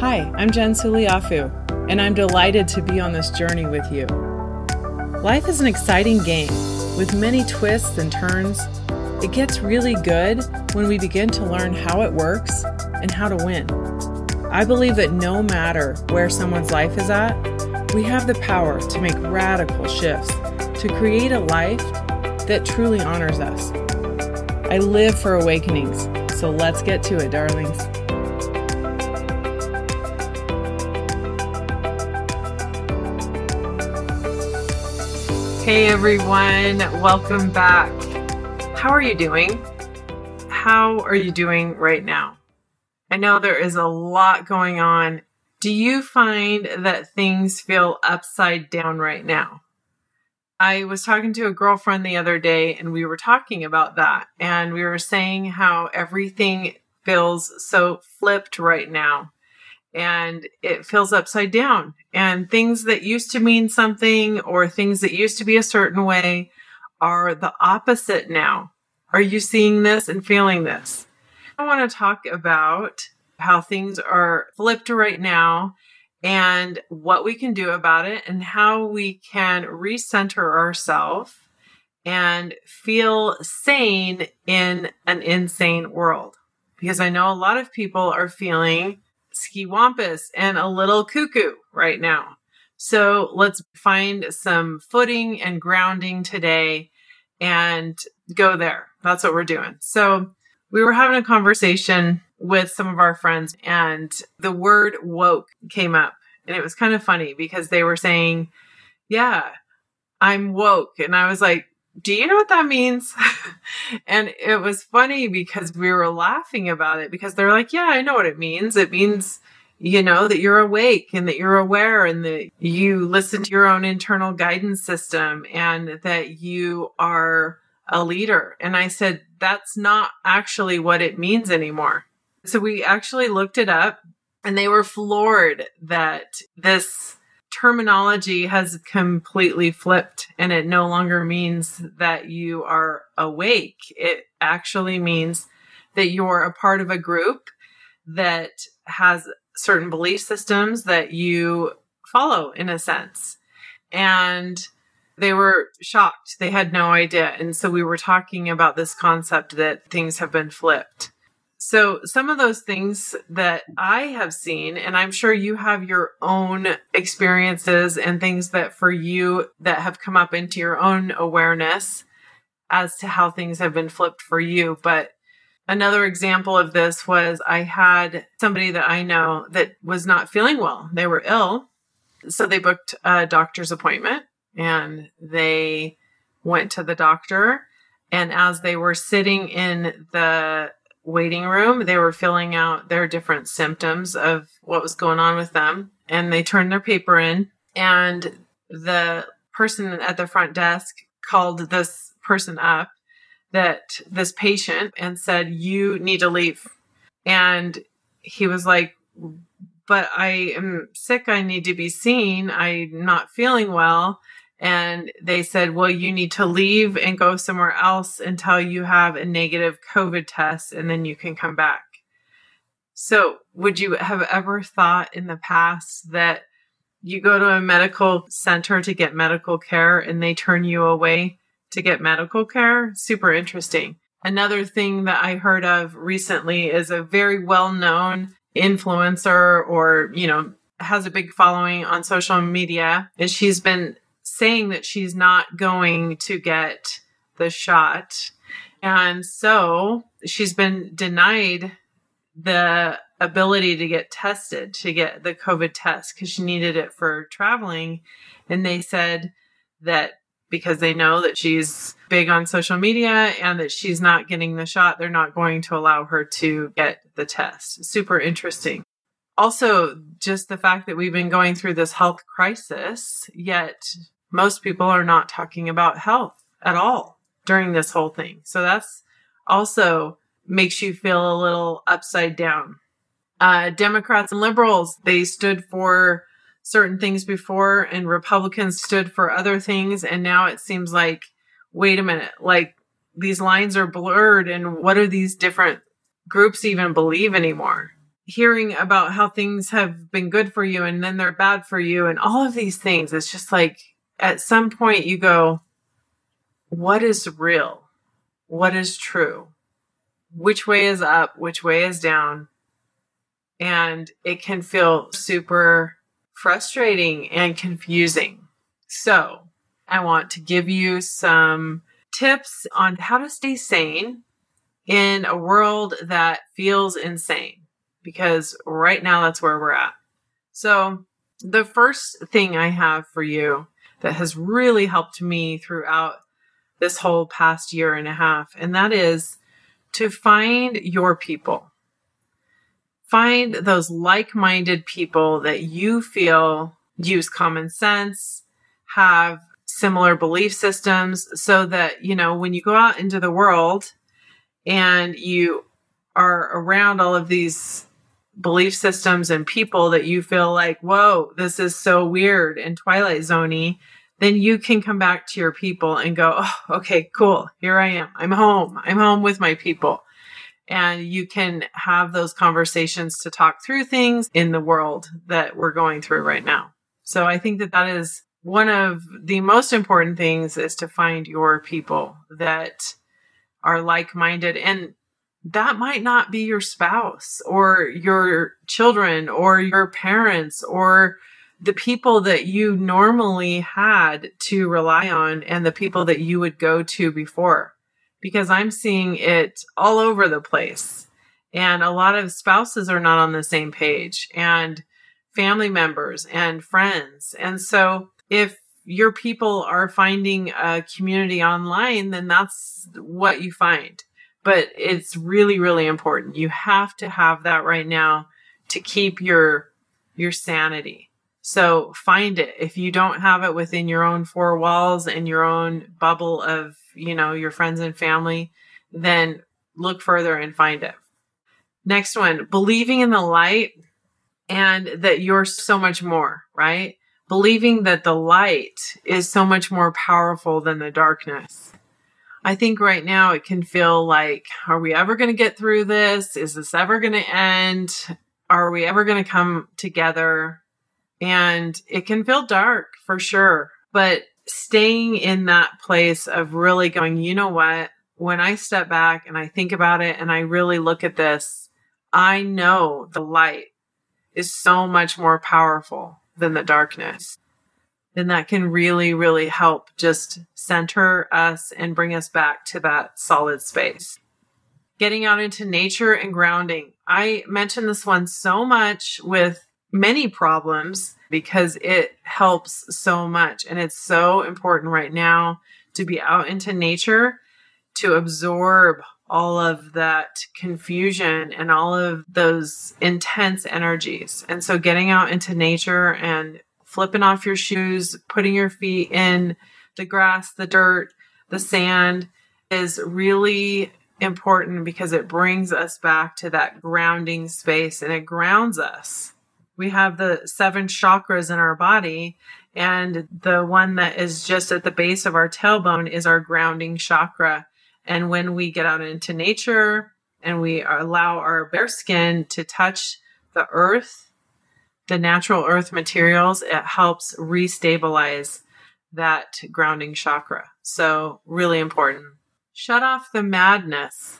Hi, I'm Jen Suliafu, and I'm delighted to be on this journey with you. Life is an exciting game with many twists and turns. It gets really good when we begin to learn how it works and how to win. I believe that no matter where someone's life is at, we have the power to make radical shifts to create a life that truly honors us. I live for awakenings, so let's get to it, darlings. Hey everyone, welcome back. How are you doing? How are you doing right now? I know there is a lot going on. Do you find that things feel upside down right now? I was talking to a girlfriend the other day and we were talking about that. And we were saying how everything feels so flipped right now. And it feels upside down. And things that used to mean something or things that used to be a certain way are the opposite now. Are you seeing this and feeling this? I want to talk about how things are flipped right now and what we can do about it and how we can recenter ourselves and feel sane in an insane world. Because I know a lot of people are feeling skiwampus and a little cuckoo right now. So let's find some footing and grounding today and go there. That's what we're doing. So we were having a conversation with some of our friends and the word woke came up. And it was kind of funny because they were saying, yeah, I'm woke. And I was like, do you know what that means? And it was funny because we were laughing about it because they're like, yeah, I know what it means. It means, that you're awake and that you're aware and that you listen to your own internal guidance system and that you are a leader. And I said, that's not actually what it means anymore. So we actually looked it up and they were floored that this terminology has completely flipped and it no longer means that you are awake. It actually means that you're a part of a group that has certain belief systems that you follow in a sense. And they were shocked. They had no idea. And so we were talking about this concept that things have been flipped. So some of those things that I have seen, and I'm sure you have your own experiences and things that for you that have come up into your own awareness as to how things have been flipped for you. But another example of this was I had somebody that I know that was not feeling well. They were ill. So they booked a doctor's appointment and they went to the doctor. And as they were sitting in the waiting room, they were filling out their different symptoms of what was going on with them. And they turned their paper in and the person at the front desk called this person up, that this patient, and said, you need to leave. And he was like, but I am sick. I need to be seen. I'm not feeling well. And they said, well, you need to leave and go somewhere else until you have a negative COVID test, and then you can come back. So would you have ever thought in the past that you go to a medical center to get medical care and they turn you away to get medical care? Super interesting. Another thing that I heard of recently is a very well-known influencer or, has a big following on social media. And she's been saying that she's not going to get the shot. And so she's been denied the ability to get tested, to get the COVID test because she needed it for traveling. And they said that because they know that she's big on social media and that she's not getting the shot, they're not going to allow her to get the test. Super interesting. Also, just the fact that we've been going through this health crisis, yet most people are not talking about health at all during this whole thing. So that's also makes you feel a little upside down. Democrats and liberals, they stood for certain things before and Republicans stood for other things. And now it seems like, wait a minute, like these lines are blurred and what do these different groups even believe anymore? hearing about how things have been good for you and then they're bad for you and all of these things. It's just like at some point you go, what is real? What is true? Which way is up? Which way is down? And it can feel super frustrating and confusing. So I want to give you some tips on how to stay sane in a world that feels insane, because right now that's where we're at. So the first thing I have for you that has really helped me throughout this whole past year and a half, and that is to find your people. Find those like-minded people that you feel use common sense, have similar belief systems, so that, when you go out into the world and you are around all of these belief systems and people that you feel like, whoa, this is so weird and Twilight Zone-y, then you can come back to your people and go, oh, okay, cool. Here I am. I'm home. I'm home with my people. And you can have those conversations to talk through things in the world that we're going through right now. So I think that is one of the most important things, is to find your people that are like-minded. And that might not be your spouse or your children or your parents or the people that you normally had to rely on and the people that you would go to before. Because I'm seeing it all over the place. And a lot of spouses are not on the same page, and family members and friends. And so if your people are finding a community online, then that's what you find. But it's really, really important. You have to have that right now to keep your sanity. So find it. If you don't have it within your own four walls and your own bubble of, your friends and family, then look further and find it. Next one, believing in the light and that you're so much more, right? Believing that the light is so much more powerful than the darkness. I think right now it can feel like, are we ever going to get through this? Is this ever going to end? Are we ever going to come together? And it can feel dark for sure, but staying in that place of really going, you know what? When I step back and I think about it and I really look at this, I know the light is so much more powerful than the darkness. Then that can really, really help just center us and bring us back to that solid space. Getting out into nature and grounding. I mentioned this one so much with many problems because it helps so much. And it's so important right now to be out into nature, to absorb all of that confusion and all of those intense energies. And so getting out into nature and flipping off your shoes, putting your feet in the grass, the dirt, the sand is really important because it brings us back to that grounding space and it grounds us. We have the 7 chakras in our body, and the one that is just at the base of our tailbone is our grounding chakra. And when we get out into nature and we allow our bare skin to touch the earth, the natural earth materials, it helps restabilize that grounding chakra. So really important. Shut off the madness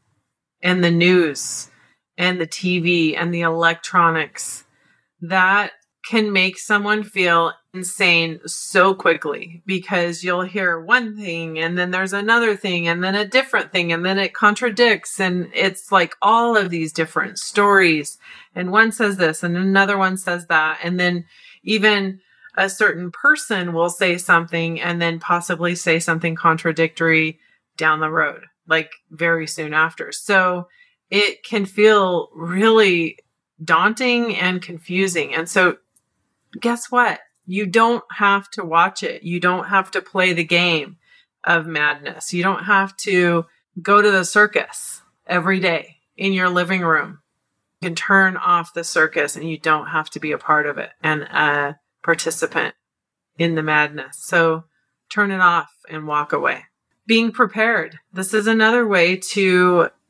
and the news and the TV and the electronics. That can make someone feel insane so quickly because you'll hear one thing and then there's another thing and then a different thing and then it contradicts, and it's like all of these different stories, and one says this and another one says that, and then even a certain person will say something and then possibly say something contradictory down the road, like very soon after. So it can feel really daunting and confusing. And so guess what? You don't have to watch it. You don't have to play the game of madness. You don't have to go to the circus every day in your living room. You can turn off the circus and you don't have to be a part of it and a participant in the madness. So turn it off and walk away. Being prepared. This is another way to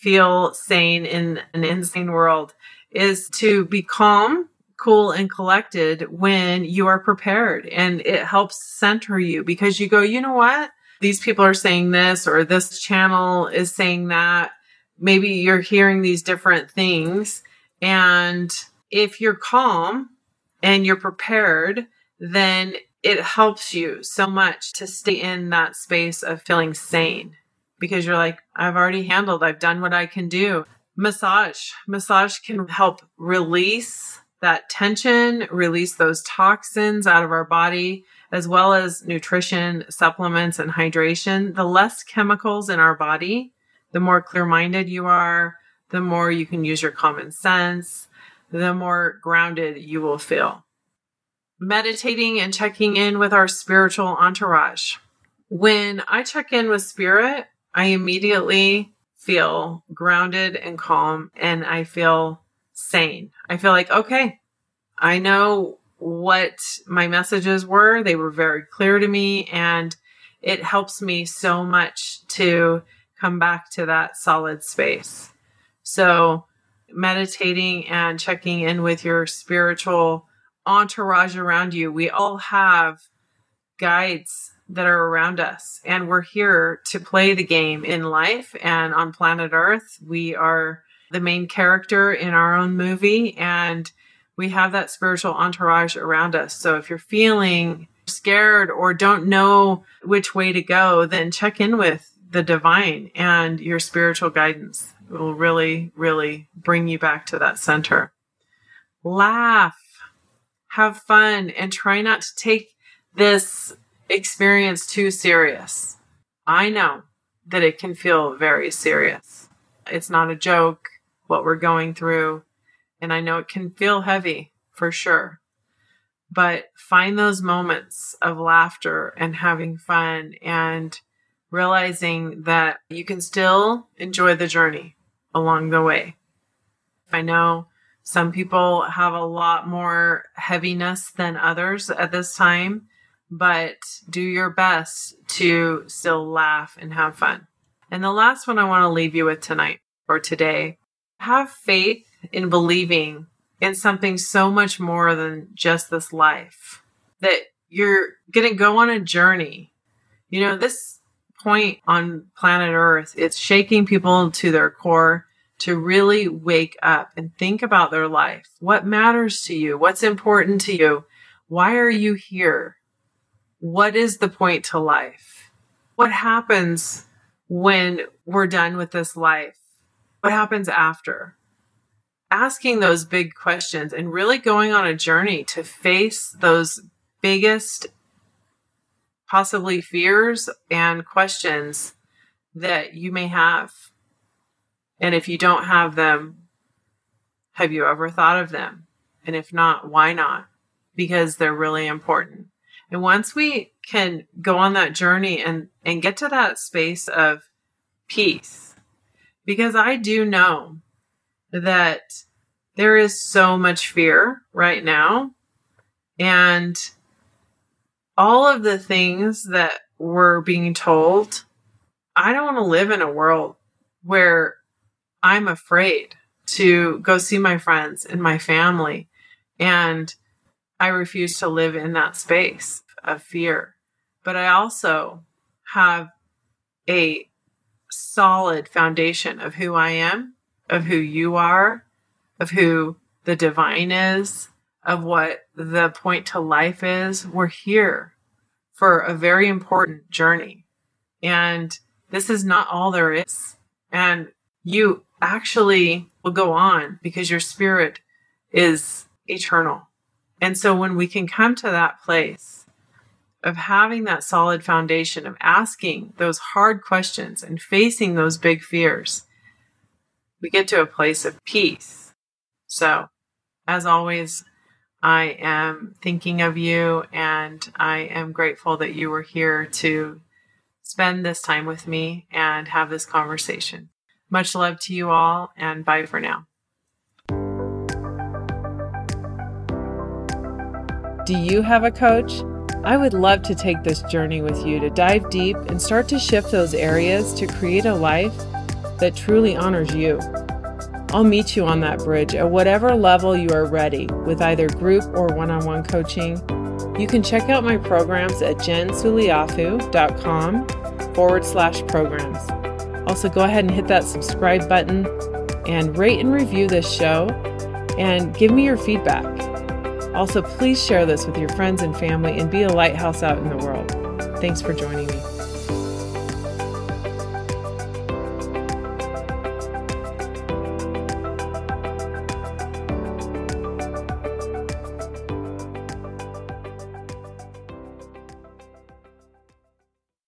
feel sane in an insane world is to be calm, cool, and collected when you are prepared. And it helps center you because you go, you know what? These people are saying this, or this channel is saying that. Maybe you're hearing these different things. And if you're calm and you're prepared, then it helps you so much to stay in that space of feeling sane because you're like, I've done what I can do. Massage can help release that tension, release those toxins out of our body, as well as nutrition, supplements, and hydration. The less chemicals in our body, the more clear-minded you are, the more you can use your common sense, the more grounded you will feel. Meditating and checking in with our spiritual entourage. When I check in with spirit, I immediately feel grounded and calm, and I feel sane. I feel like, okay, I know what my messages were. They were very clear to me, and it helps me so much to come back to that solid space. So meditating and checking in with your spiritual entourage around you. We all have guides that are around us, and we're here to play the game in life and on planet Earth. We are the main character in our own movie, and we have that spiritual entourage around us. So if you're feeling scared or don't know which way to go, then check in with the divine, and your spiritual guidance will really, really bring you back to that center. Laugh, have fun, and try not to take this experience too serious. I know that it can feel very serious. It's not a joke what we're going through, and I know it can feel heavy for sure. But find those moments of laughter and having fun and realizing that you can still enjoy the journey along the way. I know some people have a lot more heaviness than others at this time, but do your best to still laugh and have fun. And the last one I want to leave you with tonight or today, have faith in believing in something so much more than just this life, that you're going to go on a journey. You know, this point on planet Earth, it's shaking people to their core to really wake up and think about their life. What matters to you? What's important to you? Why are you here? What is the point to life? What happens when we're done with this life? What happens after? Asking those big questions and really going on a journey to face those biggest possibly fears and questions that you may have. And if you don't have them, have you ever thought of them? And if not, why not? Because they're really important. And once we can go on that journey and get to that space of peace, because I do know that there is so much fear right now, and all of the things that we're being told, I don't want to live in a world where I'm afraid to go see my friends and my family, and I refuse to live in that space of fear. But I also have a solid foundation of who I am, of who you are, of who the divine is, of what the point to life is. We're here for a very important journey. And this is not all there is. And you actually will go on because your spirit is eternal. And so when we can come to that place of having that solid foundation, of asking those hard questions and facing those big fears, we get to a place of peace. So, as always, I am thinking of you, and I am grateful that you were here to spend this time with me and have this conversation. Much love to you all, and bye for now. Do you have a coach? I would love to take this journey with you to dive deep and start to shift those areas to create a life that truly honors you. I'll meet you on that bridge at whatever level you are ready with either group or one-on-one coaching. You can check out my programs at jensuliathu.com/programs. Also, go ahead and hit that subscribe button and rate and review this show and give me your feedback. Also, please share this with your friends and family and be a lighthouse out in the world. Thanks for joining me.